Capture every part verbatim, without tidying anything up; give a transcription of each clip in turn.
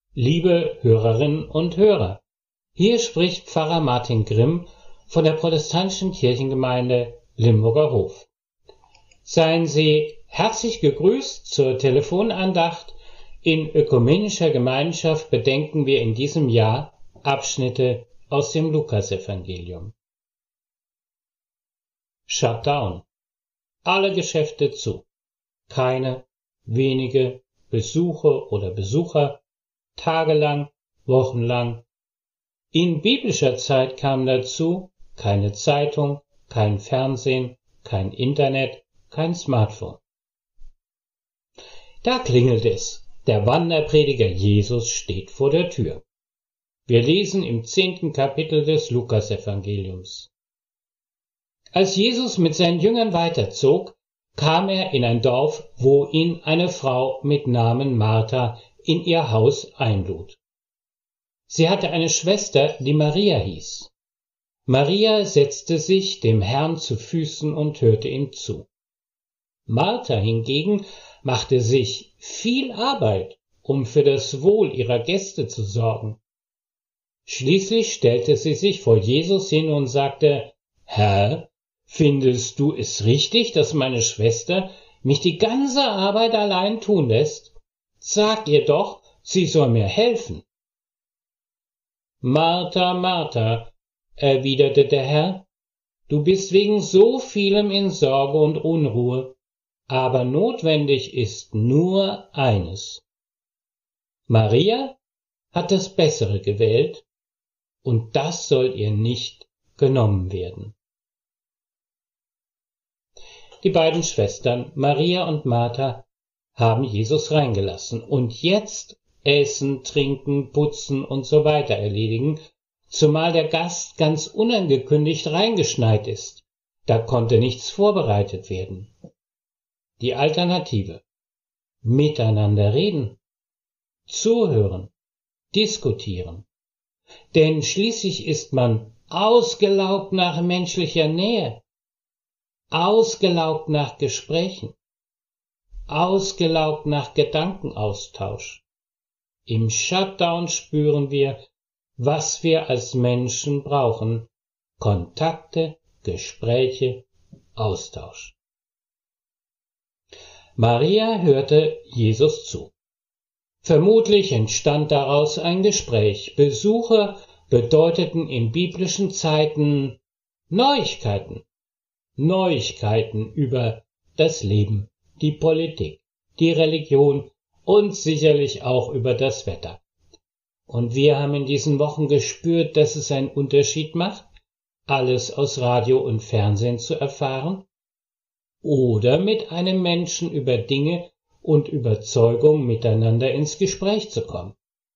Liebe Hörerinnen und Hörer, hier spricht Pfarrer Martin Grimm von der protestantischen Kirchengemeinde Limburger Hof. Seien Sie herzlich gegrüßt zur Telefonandacht. In ökumenischer Gemeinschaft bedenken wir in diesem Jahr Abschnitte aus dem Lukasevangelium. Shutdown. Alle Geschäfte zu. Keine, wenige Besuche oder Besucher, tagelang, wochenlang. In biblischer Zeit kam dazu keine Zeitung, kein Fernsehen, kein Internet, kein Smartphone. Da klingelt es. Der Wanderprediger Jesus steht vor der Tür. Wir lesen im zehnten Kapitel des Lukasevangeliums. Als Jesus mit seinen Jüngern weiterzog, kam er in ein Dorf, wo ihn eine Frau mit Namen Martha in ihr Haus einlud. Sie hatte eine Schwester, die Maria hieß. Maria setzte sich dem Herrn zu Füßen und hörte ihm zu. Martha hingegen machte sich viel Arbeit, um für das Wohl ihrer Gäste zu sorgen. Schließlich stellte sie sich vor Jesus hin und sagte: Herr, findest du es richtig, dass meine Schwester mich die ganze Arbeit allein tun lässt? Sag ihr doch, sie soll mir helfen. Martha, Martha, erwiderte der Herr, du bist wegen so vielem in Sorge und Unruhe, aber notwendig ist nur eines. Maria hat das Bessere gewählt, und das soll ihr nicht genommen werden. Die beiden Schwestern, Maria und Martha, haben Jesus reingelassen und jetzt Essen, Trinken, Putzen und so weiter erledigen, zumal der Gast ganz unangekündigt reingeschneit ist. Da konnte nichts vorbereitet werden. Die Alternative: miteinander reden, zuhören, diskutieren. Denn schließlich ist man ausgelaugt nach menschlicher Nähe, ausgelaugt nach Gesprächen, ausgelaugt nach Gedankenaustausch. Im Shutdown spüren wir, was wir als Menschen brauchen: Kontakte, Gespräche, Austausch. Maria hörte Jesus zu. Vermutlich entstand daraus ein Gespräch. Besuche bedeuteten in biblischen Zeiten Neuigkeiten. Neuigkeiten über das Leben, die Politik, die Religion und sicherlich auch über das Wetter. Und wir haben in diesen Wochen gespürt, dass es einen Unterschied macht, alles aus Radio und Fernsehen zu erfahren oder mit einem Menschen über Dinge und Überzeugung miteinander ins Gespräch zu kommen.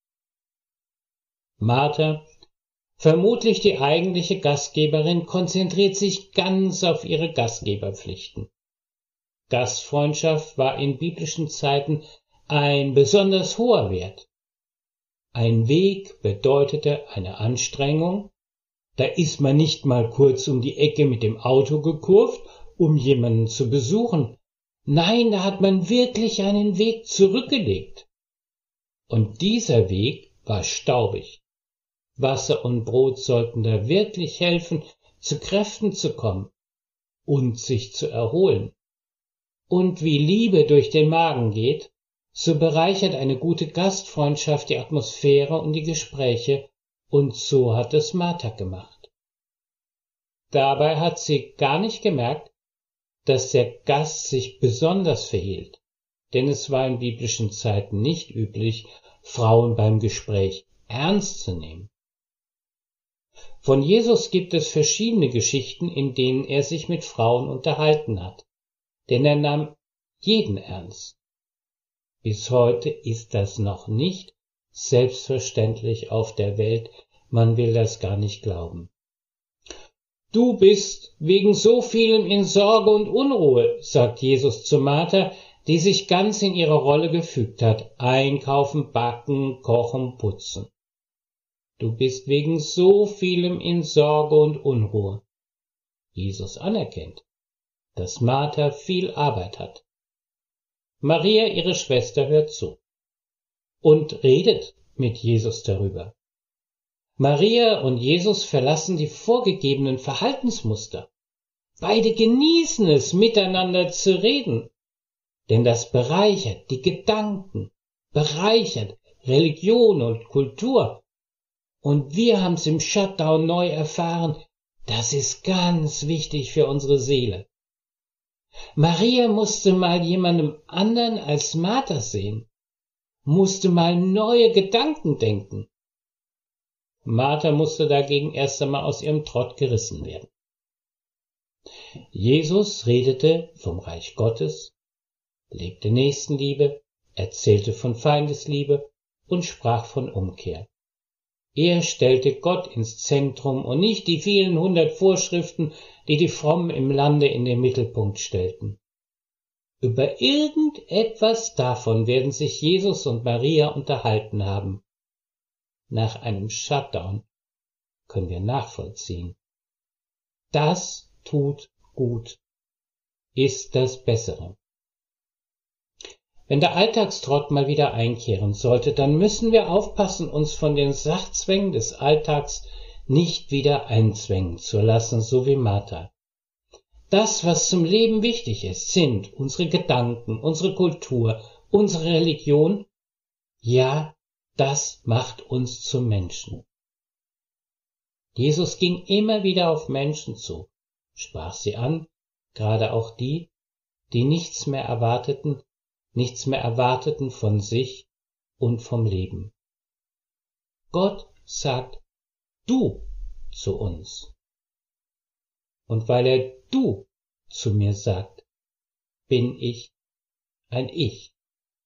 Martha, vermutlich die eigentliche Gastgeberin, konzentriert sich ganz auf ihre Gastgeberpflichten. Gastfreundschaft war in biblischen Zeiten ein besonders hoher Wert. Ein Weg bedeutete eine Anstrengung, da ist man nicht mal kurz um die Ecke mit dem Auto gekurvt, um jemanden zu besuchen. Nein, da hat man wirklich einen Weg zurückgelegt. Und dieser Weg war staubig. Wasser und Brot sollten da wirklich helfen, zu Kräften zu kommen und sich zu erholen. Und wie Liebe durch den Magen geht, so bereichert eine gute Gastfreundschaft die Atmosphäre und die Gespräche, und so hat es Martha gemacht. Dabei hat sie gar nicht gemerkt, dass der Gast sich besonders verhielt, denn es war in biblischen Zeiten nicht üblich, Frauen beim Gespräch ernst zu nehmen. Von Jesus gibt es verschiedene Geschichten, in denen er sich mit Frauen unterhalten hat, denn er nahm jeden ernst. Bis heute ist das noch nicht selbstverständlich auf der Welt, man will das gar nicht glauben. Du bist wegen so vielem in Sorge und Unruhe, sagt Jesus zu Martha, die sich ganz in ihre Rolle gefügt hat: einkaufen, backen, kochen, putzen. Du bist wegen so vielem in Sorge und Unruhe. Jesus anerkennt, dass Martha viel Arbeit hat. Maria, ihre Schwester, hört zu und redet mit Jesus darüber. Maria und Jesus verlassen die vorgegebenen Verhaltensmuster. Beide genießen es, miteinander zu reden, denn das bereichert die Gedanken, bereichert Religion und Kultur. Und wir haben's im Shutdown neu erfahren, das ist ganz wichtig für unsere Seele. Maria musste mal jemandem anderen als Martha sehen, musste mal neue Gedanken denken. Martha musste dagegen erst einmal aus ihrem Trott gerissen werden. Jesus redete vom Reich Gottes, lebte Nächstenliebe, erzählte von Feindesliebe und sprach von Umkehr. Er stellte Gott ins Zentrum und nicht die vielen hundert Vorschriften, die die Frommen im Lande in den Mittelpunkt stellten. Über irgendetwas davon werden sich Jesus und Maria unterhalten haben. Nach einem Shutdown können wir nachvollziehen. Das tut gut, ist das Bessere. Wenn der Alltagstrott mal wieder einkehren sollte, dann müssen wir aufpassen, uns von den Sachzwängen des Alltags nicht wieder einzwängen zu lassen, so wie Martha. Das, was zum Leben wichtig ist, sind unsere Gedanken, unsere Kultur, unsere Religion. Ja, das macht uns zu Menschen. Jesus ging immer wieder auf Menschen zu, sprach sie an, gerade auch die, die nichts mehr erwarteten, nichts mehr erwarteten von sich und vom Leben. Gott sagt du zu uns. Und weil er du zu mir sagt, bin ich ein Ich.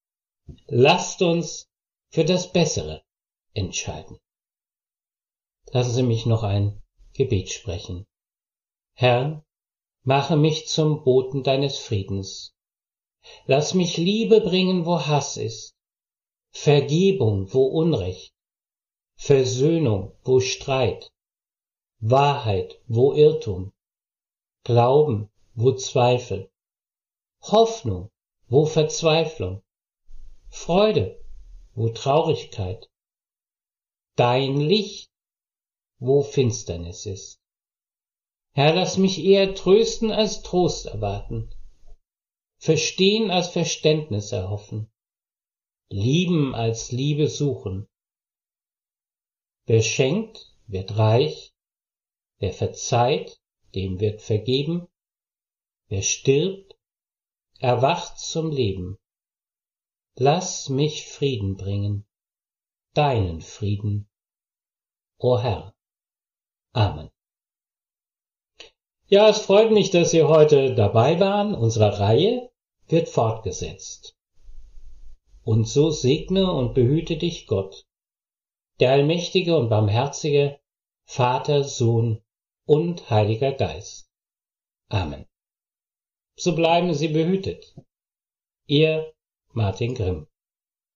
Lasst uns für das Bessere entscheiden. Lassen Sie mich noch ein Gebet sprechen. Herr, mache mich zum Boten deines Friedens. Lass mich Liebe bringen, wo Hass ist, Vergebung, wo Unrecht, Versöhnung, wo Streit, Wahrheit, wo Irrtum, Glauben, wo Zweifel, Hoffnung, wo Verzweiflung, Freude, wo Traurigkeit, dein Licht, wo Finsternis ist. Herr, lass mich eher trösten als Trost erwarten, verstehen als Verständnis erhoffen, lieben als Liebe suchen. Wer schenkt, wird reich, wer verzeiht, dem wird vergeben, wer stirbt, erwacht zum Leben. Lass mich Frieden bringen, deinen Frieden, o Herr. Amen. Ja, es freut mich, dass Sie heute dabei waren. Unsere Reihe wird fortgesetzt. Und so segne und behüte dich Gott, der allmächtige und barmherzige Vater, Sohn und Heiliger Geist. Amen. So bleiben Sie behütet. Ihr Martin Grimm.